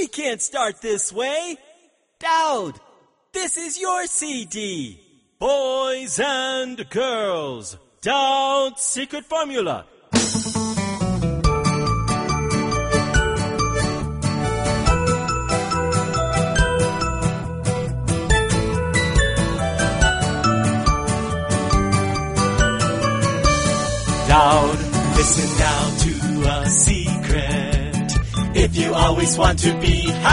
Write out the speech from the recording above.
We can't start this way. Dowd, this is your CD. Boys and girls, Dowd's secret formula. Dowd, listen now to a secret. If you always want to be